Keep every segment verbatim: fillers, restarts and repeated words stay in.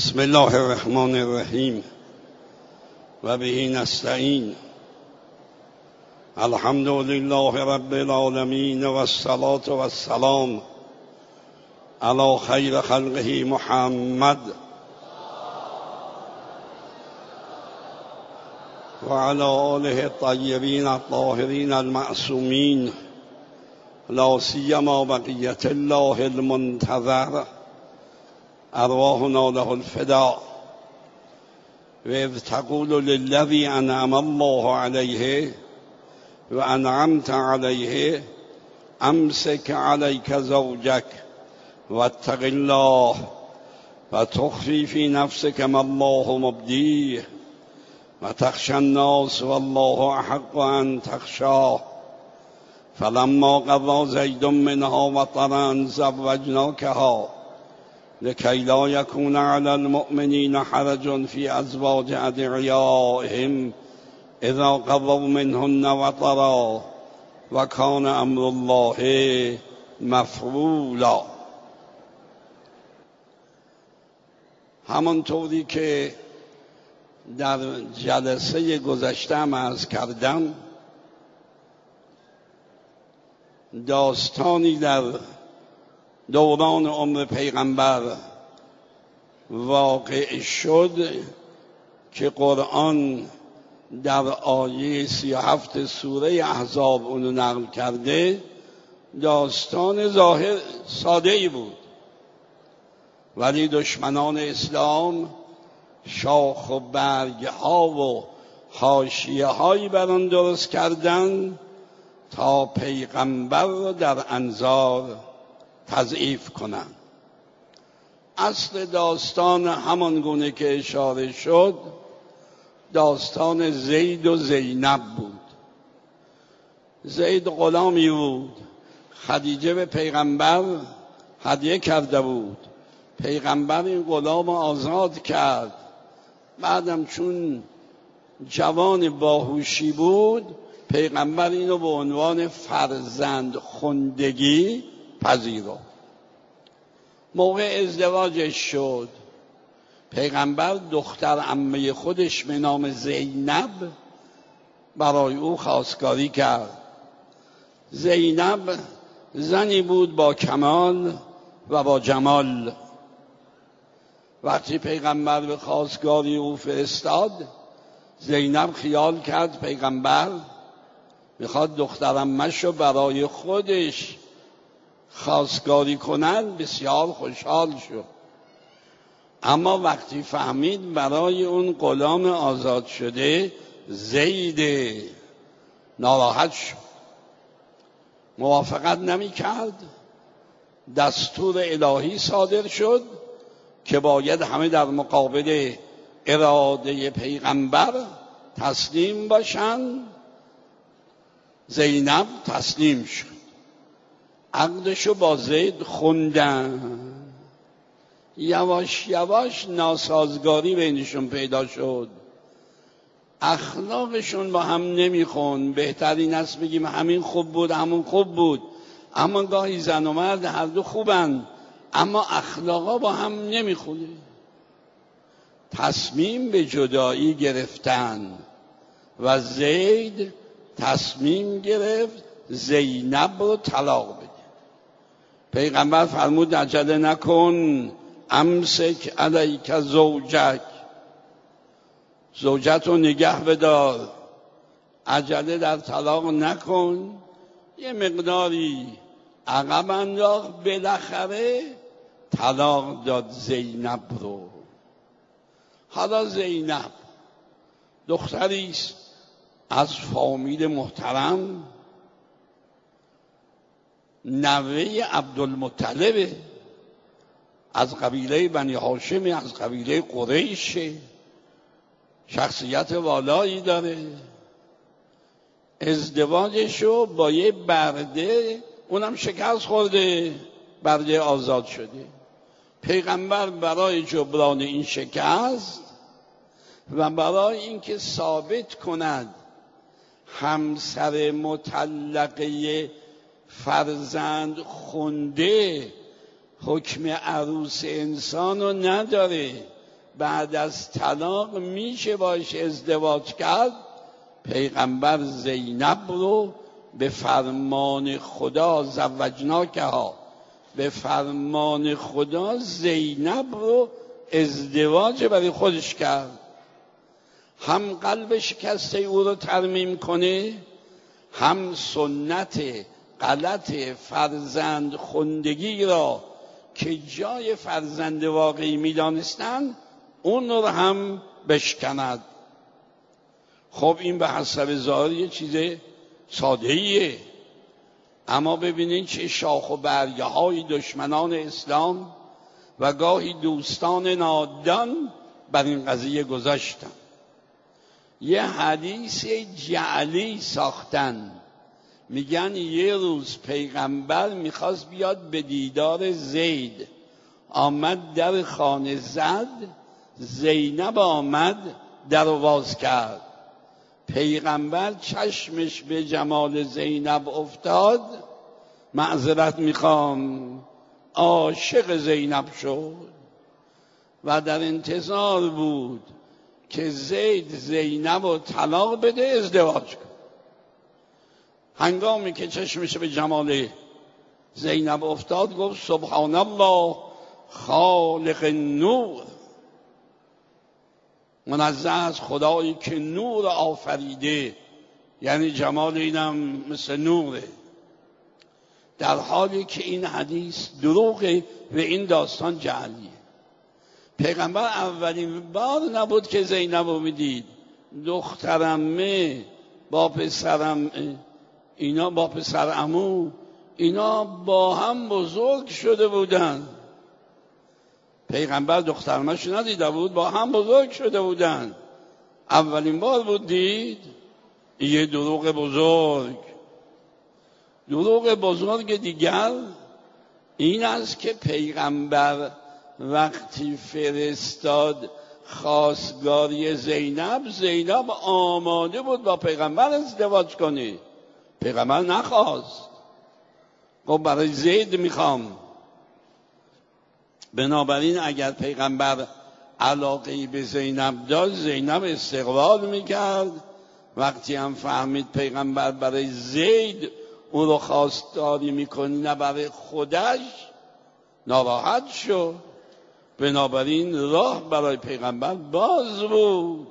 بسم الله الرحمن الرحیم و به نستعین. الحمد لله رب العالمین و الصلاة و السلام علی خیر خلقه محمد و علی آله الطیبین الطاهرین المعصومین، لا سیما بقیة الله المنتظر، ارواحنا له الفداء. و اذ تقول للذی انعم الله علیه و انعمت علیه امسک علیک زوجک واتق الله و تخفی فی نفسک ما الله مبدیه و تخشی الناس والله احق ان تخشاه فلما قضی زید منها وطرا زوجناکها لکی لا یکون علی المؤمنین حرج فی ازواج ادعیائهم اذا قضوا منهن وطرا و کان امر الله مفعولا. همانطوری که در جلسه گذشته عرض کردم، داستانی در دوران عمر پیغمبر واقع شد که قرآن در آیه سی و هفت سوره احزاب اونو نقل کرده. داستان ظاهر ساده ای بود، ولی دشمنان اسلام شاخ و برگ ها و حاشیه هایی بر آن درست کردند تا پیغمبر را در انظار تضعیف کنند. اصل داستان همان گونه که اشاره شد داستان زید و زینب بود. زید غلامی بود، خدیجه به پیغمبر هدیه کرده بود. پیغمبر این غلام آزاد کرد. بعدم چون جوان باهوشی بود، پیغمبر اینو به عنوان فرزند خواندگی پذیرفت. موقع ازدواجش شد، پیغمبر دختر عمه خودش به نام زینب برای او خواستگاری کرد. زینب زنی بود با کمال و با جمال. وقتی پیغمبر به خواستگاری او فرستاد، زینب خیال کرد پیغمبر میخواد دختر عمه‌شو برای خودش خواستگاری کنند. بسیار خوشحال شد، اما وقتی فهمید برای اون غلام آزاد شده زید، ناراحت شد، موافقت نمی کرد. دستور الهی صادر شد که باید همه در مقابل اراده پیغمبر تسلیم باشند. زینب تسلیم شد، عقدشو با زید خوندن. یواش یواش ناسازگاری بینشون پیدا شد، اخلاقشون با هم نمیخون. بهترین است بگیم همین خوب بود همون خوب بود، اما گاهی زن و مرد هر دو خوبن اما اخلاقا با هم نمیخونه. تصمیم به جدایی گرفتن و زید تصمیم گرفت زینب رو طلاق بده. پیغمبر فرمود عجله نکن، امسک علیک زوجک، زوجت رو نگه بدار، عجله در طلاق نکن. یه مقداری عقب انداخت، بالاخره طلاق داد زینب رو. حالا زینب دختری است از فامیل محترم، نوه عبدالمطلب، از قبیله بنی هاشم، از قبیله قریش، شخصیت والایی داره. ازدواجشو با یه برده، اونم شکست خورده، برده آزاد شده. پیغمبر برای جبران این شکست و برای اینکه ثابت کند همسر مطلقه فرزند خونده حکم عروس انسان رو نداره، بعد از طلاق میشه باش ازدواج کرد، پیغمبر زینب رو به فرمان خدا زوجناکها، به فرمان خدا زینب رو ازدواج برای خودش کرد. هم قلب شکسته او رو ترمیم کنه، هم سنت غلط فرزند خواندگی را که جای فرزند واقعی می‌دانستند اون رو هم بشکند. خب این به حسب ظاهر یه چیز ساده‌ایه، اما ببینید چه شاخ و برگه های دشمنان اسلام و گاهی دوستان نادان بر این قضیه گذاشتن. یه حدیث جعلی ساختن، میگن یه روز پیغمبر میخواست بیاد به دیدار زید، آمد در خانه زد، زینب آمد در باز کرد. پیغمبر چشمش به جمال زینب افتاد، معذرت میخوام، عاشق زینب شد و در انتظار بود که زید زینب رو طلاق بده ازدواج کن. هنگامی که چشمش به جمال زینب افتاد گفت سبحان الله خالق نور، منزه از خدایی که نور آفریده، یعنی جمال اینم مثل نوره. در حالی که این حدیث دروغه و این داستان جعلیه. پیغمبر اولین بار نبود که زینب رو میدید، دخترمه با پسرم اینا با پسر عمو اینا با هم بزرگ شده بودن. پیغمبر دخترمش ندیده بود، با هم بزرگ شده بودن. اولین بار بود دید. یه دروغ بزرگ. دروغ بزرگ دیگر این است که پیغمبر وقتی فرستاد خواستگاری زینب، زینب آماده بود با پیغمبر ازدواج کنه، پیغمبر نخواست، گفت برای زید میخوام. بنابراین اگر پیغمبر علاقه‌ای به زینب داشت، زینب استقبال میکرد. وقتی هم فهمید پیغمبر برای زید او رو خواستاری میکنه نه برای خودش، ناراحت شد. بنابراین راه برای پیغمبر باز بود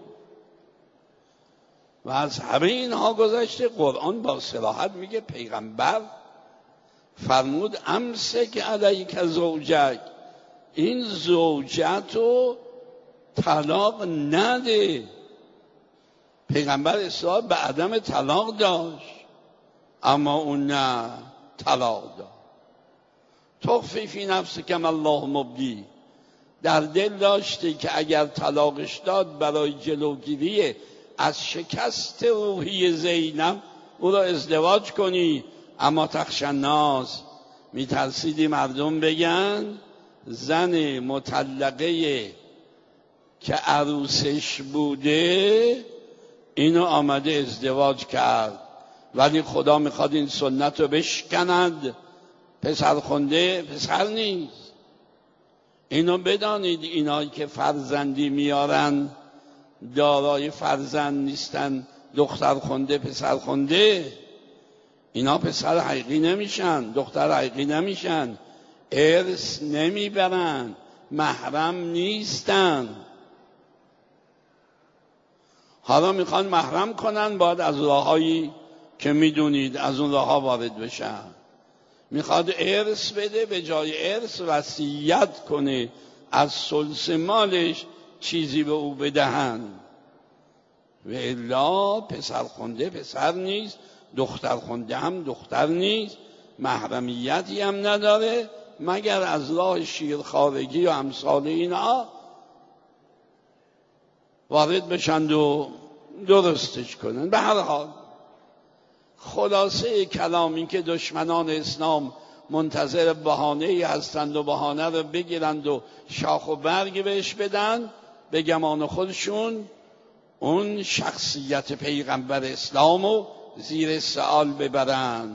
و از همه اینها گذشته. قرآن با صراحت میگه پیغمبر فرمود امسک علیک زوجک، این زوجت رو طلاق نده. پیغمبر اصرار به عدم طلاق داشت، اما اون نه، طلاق داد. تخفی فی نفسک ما الله مبدی، در دل داشته که اگر طلاقش داد برای جلوگیری از شکست روحی زینب او را ازدواج کنی، اما تخشی الناس، میترسیدی مردم بگن زن مطلقه که عروسش بوده اینو آمده ازدواج کرد، ولی خدا میخواد این سنت رو بشکند. پسر خونده پسر نیست. اینو بدانید، اینایی که فرزندی میارن دارای فرزند نیستن، دختر خونده پسر خونده، اینا پسر حقیقی نمیشن، دختر حقیقی نمیشن، ارث نمیبرن، محرم نیستن. حالا میخوان محرم کنن، باید از راههایی که میدونید از اون راهها وارد بشن. میخواد ارث بده، به جای ارث وصیت کنه از ثلث مالش چیزی به او بدهن. و الا پسر خونده پسر نیست، دختر خونده هم دختر نیست، محرمیتی هم نداره مگر از راه شیرخوارگی و امثال اینا وارد بشند و درستش کنن. به هر حال خلاصه کلام این که دشمنان اسلام منتظر بهانه‌ای هستند و بهانه رو بگیرند و شاخ و برگ بهش بدن، به گمان خودشون اون شخصیت پیغمبر اسلام رو زیر سوال ببرند.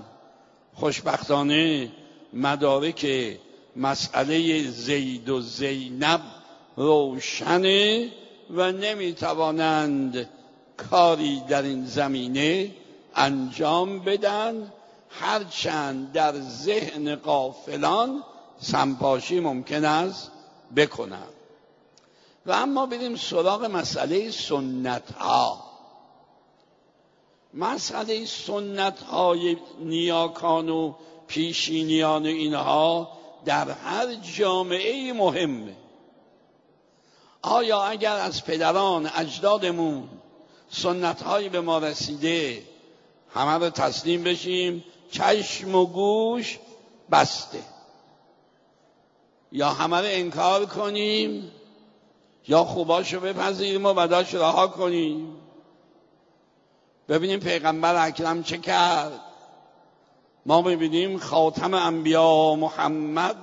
خوشبختانه مدارک مسئله زید و زینب روشنه و نمیتوانند کاری در این زمینه انجام بدن، هرچند در ذهن غافلان سمپاشی ممکن است بکنند. و اما بریم سراغ مسئله سنت ها. مسئله سنت های نیاکان و پیشینیان اینها در هر جامعه مهمه. آیا اگر از پدران اجدادمون سنت هایی به ما رسیده همه رو تسلیم بشیم چشم و گوش بسته، یا همه رو انکار کنیم، یا خوباشو بپذیریم و بداش رها کنیم؟ ببینیم پیغمبر اکرم چه کرد. ما ببینیم خاتم انبیا محمد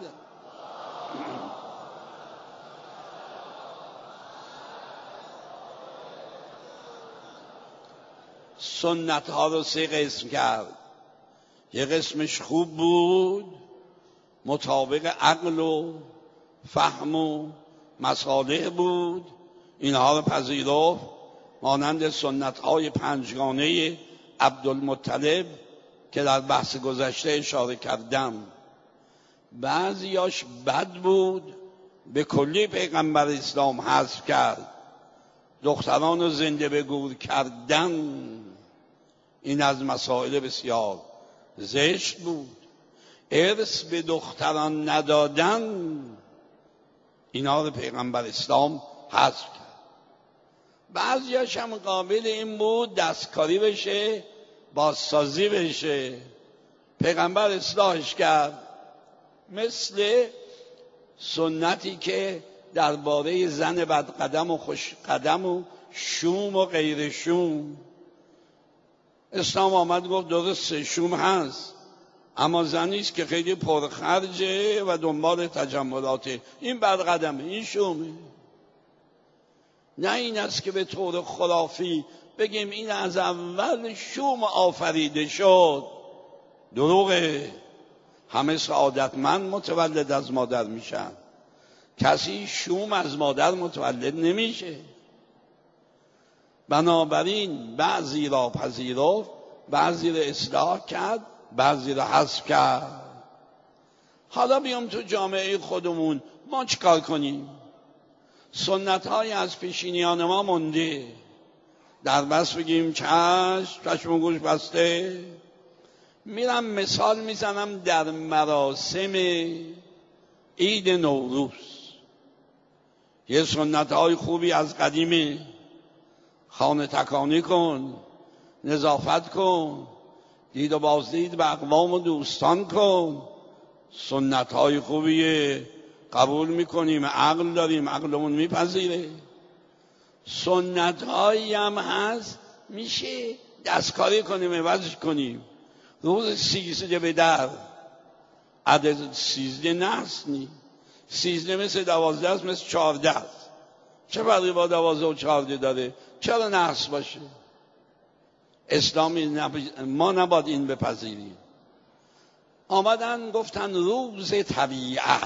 سنت ها رو سه قسم کرد. یه قسمش خوب بود، مطابق عقل و فهم و مصالح بود، اینها رو پذیرفت، مانند سنت های پنجگانه عبدالمطلب که در بحث گذشته اشاره کردم. بعضیاش بد بود، به کلی پیغمبر اسلام حذف کرد. دختران رو زنده به گور کردن، این از مسائل بسیار زشت بود. ارث به دختران ندادن، اینا رو پیغمبر اسلام حذف کرد. بعضیاش هم قابل این بود دستکاری بشه، بازسازی بشه، پیغمبر اصلاحش کرد. مثل سنتی که درباره زن بدقدم و خوش قدم و شوم و غیر شوم، اسلام آمد گفت درسته شوم هست، اما زنیست که خیلی پرخرجه و دنبال تجملاته، این بدقدمه، این شومه. نه این است که به طور خرافی بگیم این از اول شوم آفریده شد. دروغه. همه سعادتمند متولد از مادر میشن، کسی شوم از مادر متولد نمیشه. بنابراین بعضی را پذیرفت، بعضی را اصلاح کرد، بعضی را حذف کرد. حالا بیام تو جامعه خودمون ما چیکار کنیم؟ سنت های از پیشینیان ما مونده، در بس بگیم چشم چشم و گوش بسته. میرم مثال میزنم در مراسم عید نوروز. یه سنت های خوبی از قدیمه، خانه تکانی کن، نظافت کن، دید و بازدید به اقوام و دوستان کن. سنت های خوبیه، قبول میکنیم، عقل داریم، عقلمون میپذیره. سنت هایی هم هست میشه دستکاری کنیم، عوضش کنیم. روز سیزده به در، عدد سیزده نحس نی، سیزده مثل دوازده است، مثل چهارده است. چه فرقی با دوازده و چهارده داره؟ چرا نحس باشه؟ اسلامی نب... ما نباید این بپذیریم. آمدن گفتن روز طبیعت،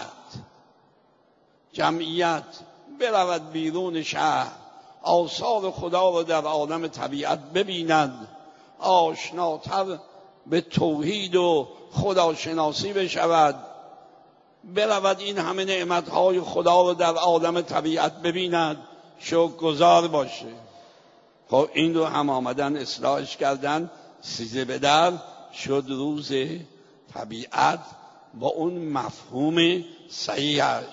جمعیت برود بیرون شهر، آثار خدا رو در عالم طبیعت ببیند، آشناتر به توحید و خداشناسی بشود، برود این همه نعمتهای خدا رو در عالم طبیعت ببیند، شکرگزار باشه. خب این رو هم آمدن اصلاحش کردن، سیزده به در شد روز طبیعت با اون مفهوم صحیحش.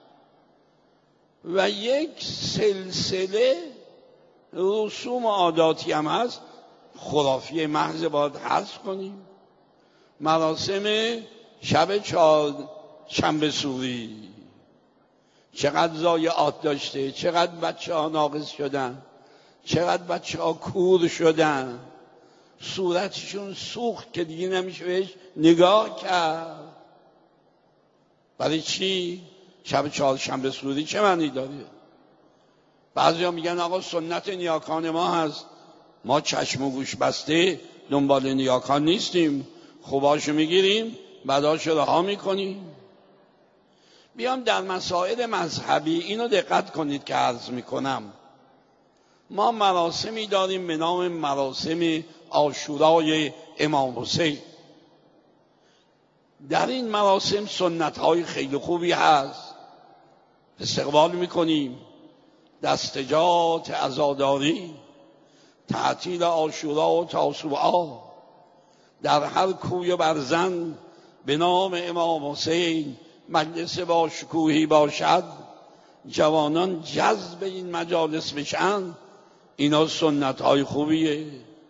و یک سلسله رسوم و عاداتی هم هست خرافی محض باید حذف کنیم. مراسم شب چهار شنبه سوری چقدر ضایعات داشته، چقدر بچه ها ناقص شدن، چقدر بچه ها کور شدن، صورتشون سوخت که دیگه نمیشه بهش نگاه کرد. برای چی؟ شب چهار شنبه سوری چه معنی داره؟ بعضی ها میگن آقا سنت نیاکان ما هست، ما چشم و گوش بسته دنبال نیاکان نیستیم، خوباشو میگیریم بداشو رها میکنیم. بیام در مسائل مذهبی اینو دقت کنید که عرض میکنم. ما مراسمی داریم به نام مراسم عاشورای امام حسین. در این مراسم سنت‌های خیلی خوبی هست. استقبال میکنیم، دستجات عزاداری، تعطیل عاشورا و تاسوعا، در هر کوی و برزن به نام امام حسین مجلس با شکوهی باشد، جوانان جذب این مجالس بشن. اینا سنت های خوبیه.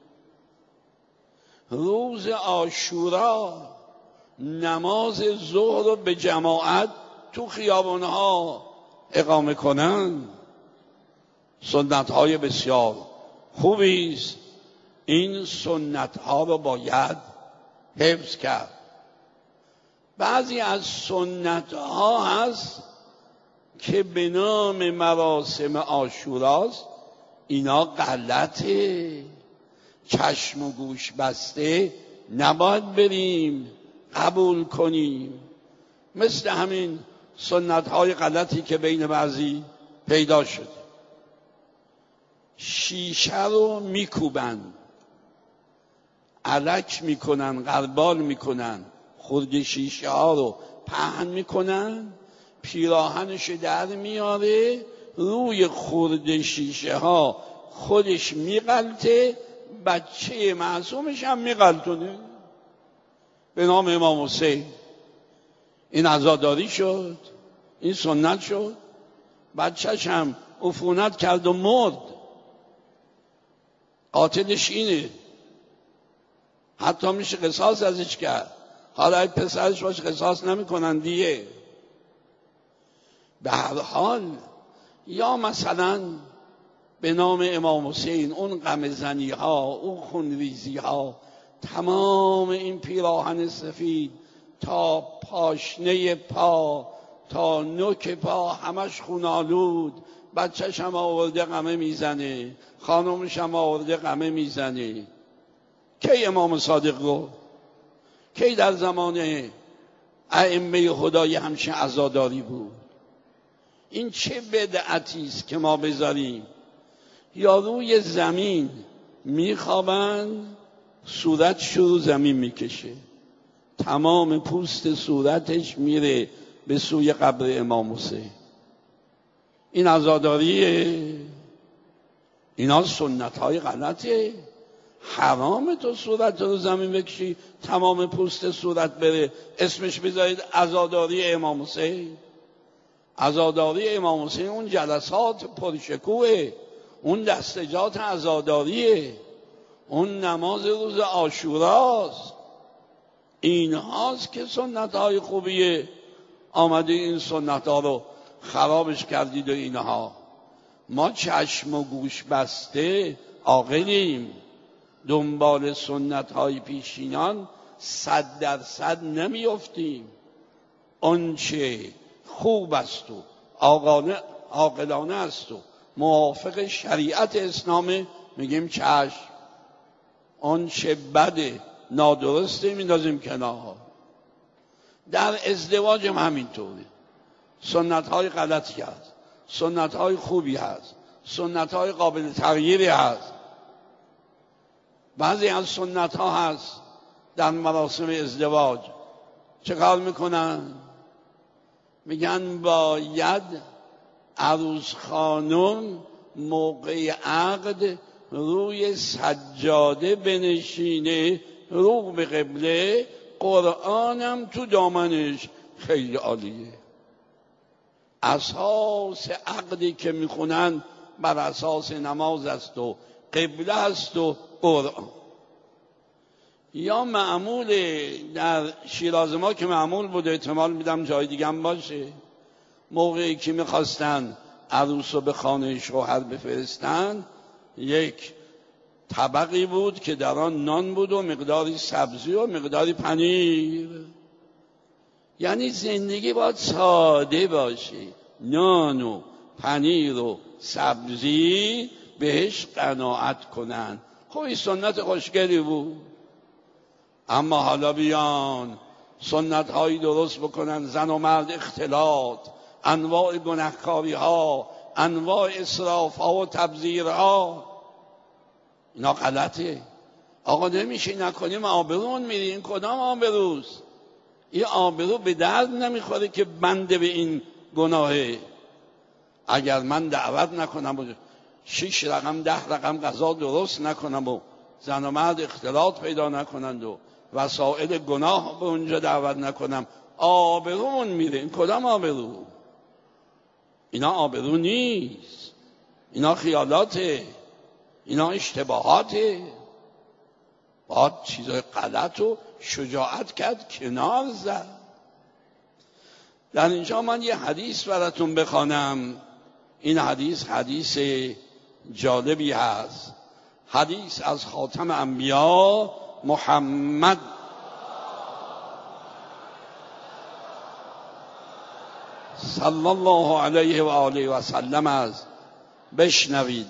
روز عاشورا نماز ظهر رو به جماعت تو خیابانها اقامه کنن، سنت های بسیار خوبی است. این سنت ها رو باید حفظ کرد. بعضی از سنت ها هست که به نام مراسم عاشوراست، اینا غلطه، چشم و گوش بسته نباید بریم قبول کنیم. مثل همین سنت های غلطی که بین بعضی پیدا شده. شیشه رو میکوبن، الک میکنن، غربال میکنن، خورد شیشه ها رو پهن میکنن، پیراهنش در میاره، روی خورد شیشه ها خودش میغلطه، بچه معصومش هم میغلطونه به نام امام حسین. این عزاداری شد، این سنت شد. بچهش هم عفونت کرد و مرد. قاتلش اینه، حتی میشه قصاص ازش کرد. حالا اگه پسرش باشه قصاص نمیکنن دیگه. به هر حال یا مثلا به نام امام حسین اون غم زنی ها، اون خونریزی ها، تمام این پیراهن سفید تا پاشنه پا تا نوک پا همش خونالود، بچهش هم آورده غمه میزنه، خانمش هم آورده غمه میزنه. کی امام صادق رو؟ کی در زمان ائمه خدای همچین عزاداری بود؟ این چه بدعتی است که ما بذاریم؟ یا روی زمین میخوابند، صورتش رو زمین میکشه، تمام پوست صورتش میره به سوی قبر امام حسین. این عزاداریه. اینا سنت های غلطه. حرامه تو صورت رو زمین بکشی، تمام پوست صورت بره، اسمش بذارید عزاداری امام حسین. عزاداری امام حسین اون جلسات پرشکوه، اون دستجات عزاداریه، اون نماز روز عاشوراست. این هاست که سنت های خوبیه. آمده این سنت ها رو خرابش کردید و اینها. ما چشم و گوش بسته عاقلیم، دنبال سنت های پیشینان صد درصد نمیافتیم. آنچه خوب است و عاقلانه است و موافق شریعت اسلام میگیم چشم، آنچه بده نادرسته میندازیم کنار. در ازدواج هم همینطوره. سنت های غلطی هست، سنت های خوبی هست، سنت های قابل تغییری هست. بعضی از سنت ها هست در مراسم ازدواج چه کار میکنن؟ میگن باید عروس خانم موقع عقد روی سجاده بنشینه، رو به قبله، قرآنم تو دامنش. خیلی عالیه. اساس عقدی که میخونن بر اساس نماز است و قبله است و قرآن. یا معمول در شیراز ما که معمول بود، احتمال میدم جای دیگه هم باشه، موقعی که میخواستن عروس رو به خانه شوهر بفرستن، یک طبقی بود که در آن نان بود و مقداری سبزی و مقداری پنیر. یعنی زندگی باید ساده باشه، نان و پنیر و سبزی بهش قناعت کنن. خب این سنت خوشگلی بود. اما حالا بیان سنت هایی درست بکنن، زن و مرد اختلاط، انواع گناهکاری ها، انواع اسراف ها و تبذیر ها، اینا غلطه. آقا نمیشه نکنیم آبرون میری. این کدام آبروست؟ این آبرو به درد نمیخوره که بنده به این گناهه. اگر من دعوت نکنم و شش رقم ده رقم غذا درست نکنم و زن و مرد اختلاط پیدا نکنند و وسایل گناه به اونجا دعوت نکنم، آبرومون میره. این کدام آبرو؟ اینا آبرو نیست، اینا خیالاته، اینا اشتباهاته. باید چیزای غلط و شجاعت کرد، کنار زد. در اینجا من یه حدیث براتون بخوانم. این حدیث حدیث جالبی هست، حدیث از خاتم انبیا محمد صلی الله علیه و آله و سلم است. بشنوید: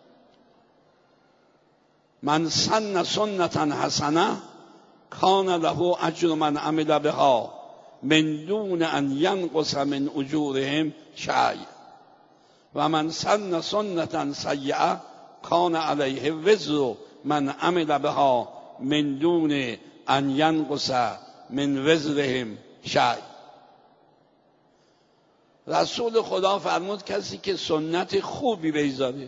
من سن سنتا حسنه کان له اجر من عمل بها من دون ان ینقص من اجورهم شیء و من سن سنتا سیئه کان علیه وزر من عمل بها من دون ان ینقص من وزرهم شیء. رسول خدا فرمود کسی که سنت خوبی بگذاره،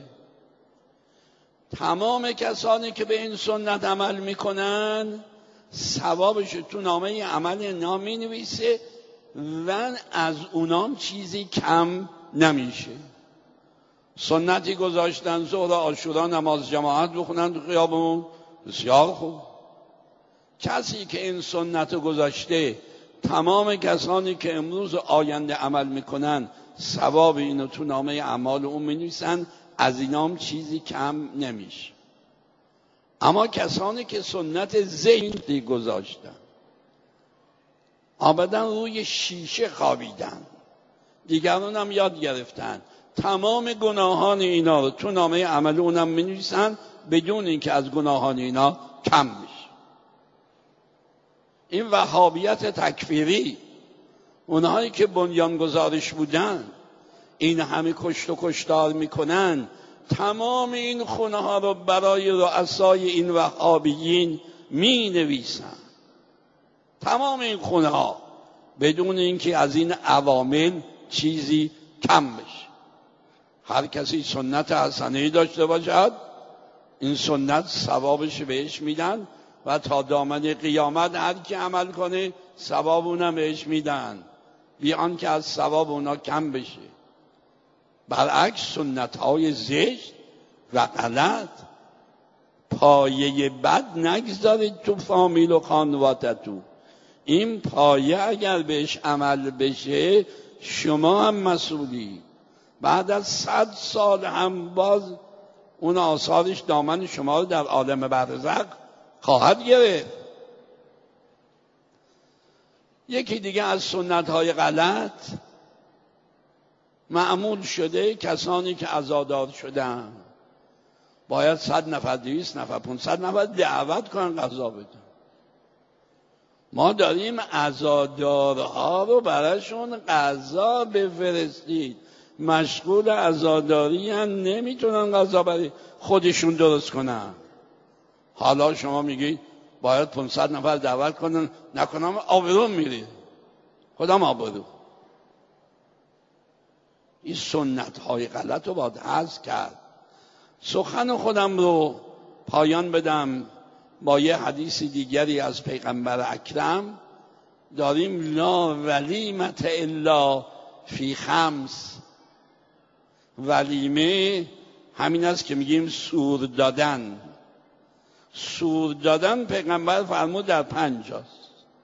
تمام کسانی که به این سنت عمل میکنن ثوابش تو نامه عمل نامی نویسه و از اونام چیزی کم نمیشه. سنتی گذاشتن ظهر عاشورا نماز جماعت بخونن تو خیابون، بسیار خوب. کسی که این سنت گذاشته، تمام کسانی که امروز آینده عمل میکنن ثواب اینو تو نامه اعمال اون مینویسن، از اینام چیزی کم نمیشه. اما کسانی که سنت ذهنی گذاشتن، آمدن روی شیشه خوابیدن، دیگران هم یاد گرفتن، تمام گناهان اینا رو تو نامه عمل اونم مینویسن بدون اینکه از گناهان اینا کم بشه. این وهابیت تکفیری، اونهایی که بنیانگذارش بودن، این همه کشت و کشتار میکنن، تمام این خونه ها رو برای رؤسای این وهابیین می نویسن، تمام این خونه ها، بدون اینکه از این عوامل چیزی کم بشه. هر کسی سنت حسنه‌ای داشته باشد، این سنت ثوابش بهش میدن و تا دامن قیامت هر کی عمل کنه ثواب اونم بهش میدن، بی آنکه از ثواب اونا کم بشه. برعکس سنت های زشت و غلط، پایه بد نگذارید تو فامیل و خانوادتون. این پایه اگر بهش عمل بشه شما هم مسئولی. بعد از صد سال هم باز اون آثارش دامن شما رو در عالم برزخ خواهد گرفت. یکی دیگه از سنت های غلط، معمول شده کسانی که عزادار شدن باید صد نفر، دویست نفر، پانصد نفر دعوت کنن غذا بدن. ما داریم عزادارها رو براشون غذا بفرستید، مشغول عزاداری هم نمیتونن غذا برای خودشون درست کنن. حالا شما میگید باید پانصد نفر دعوت کنن، نکنم آبرو میرید. کدام آبرو؟ این سنت های غلط رو باید حذف کرد. سخن خودم رو پایان بدم با یه حدیث دیگری از پیغمبر اکرم. داریم لا ولیمت الا فی خمس. ولیمه همین است که میگیم سور دادن. سور دادن پیغمبر فرمود در پنج است: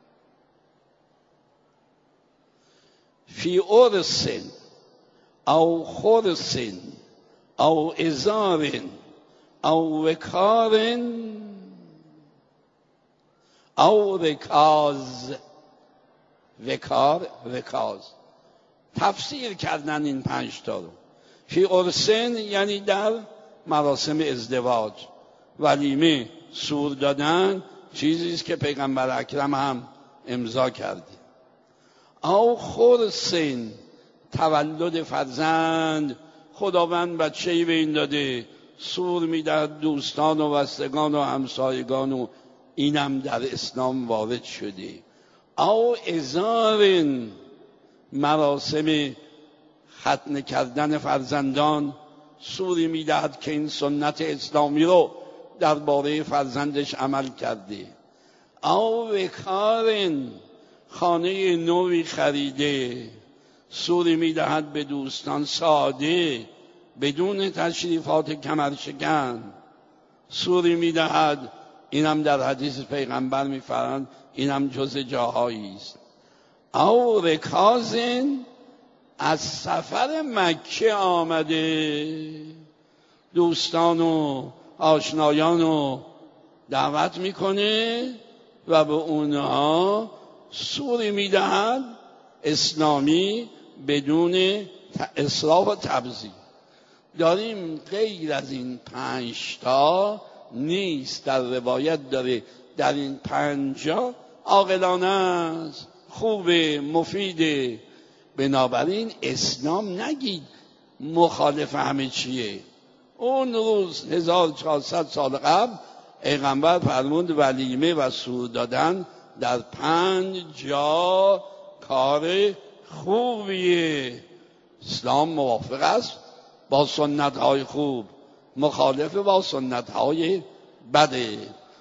فی ارسن او خرسن او ازارن او وکارن او رکاز. وکار، رکاز. تفسیر کردن این پنج تا رو. فی ارسن یعنی در مراسم ازدواج. ولیمه، سور دادن چیزی است که پیغمبر اکرم هم امضا کردیم. او خرسین تولد فرزند، خداوند بچه‌ای به این داده، سور میدهد دوستان و وستگان و همسایگان و اینم در اسلام وارد شده. او ازارین مراسم ختنه کردن فرزندان، سوری میدهد که این سنت اسلامی رو درباره فرزندش عمل کرده. او وکارین خانه نوی خریده، سوری میدهد به دوستان ساده بدون تشریفات کمرشکن، سوری میدهد. اینم در حدیث پیغمبر میفرماید اینم جز جاهایی است. او رکازین از سفر مکه آمده، دوستان و آشنایان رو دعوت میکنه و به اونها سوری میدهد اسلامی بدون اسراف و تبذیر. داریم غیر از این پنج تا نیست، در روایت داره در این پنجا عاقلانه است، خوبه، مفیده. بنابراین اسلام نگید مخالف همه چیه. اون روز هزار و چهارصد سال قبل پیغمبر فرمود ولیمه و سور دادن در پنج جا کار خوبیه. اسلام موافق است با سنت های خوب، مخالف با سنت های بده.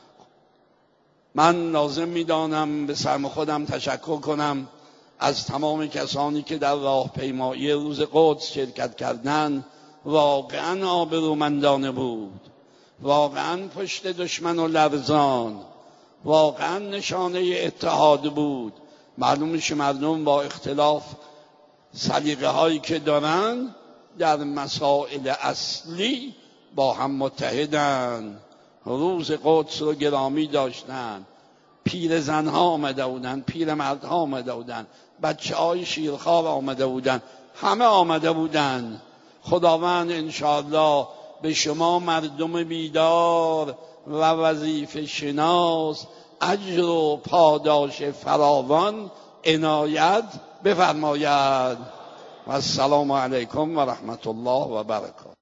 من لازم میدانم به سهم خودم تشکر کنم از تمام کسانی که در راهپیمایی روز قدس شرکت کردند. واقعا آبرومندانه بود، واقعا پشت دشمن و لرزان، واقعا نشانه اتحاد بود. معلوم میشه مردم با اختلاف سلیقه هایی که دارن در مسائل اصلی با هم متحدن. روز قدس رو گرامی داشتن، پیر زنها آمده بودن، پیر مردها آمده بودن، بچه های شیرخوار آمده بودن، همه آمده بودن. خداوند انشاءالله به شما مردم بیدار و وظیفه شناس اجر و پاداش فراوان عنایت بفرماید. و السلام علیکم و رحمت الله و برکاته.